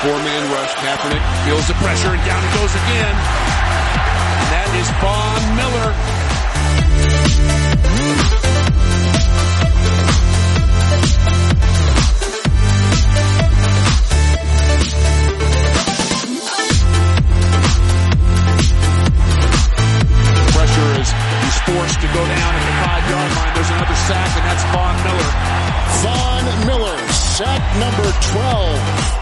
Four-man rush. Kaepernick feels the pressure, and down he goes again. And that is Von Miller. Pressure is he's forced to go down at the 5-yard line. There's another sack, and that's Von Miller. Von Miller, sack number 12.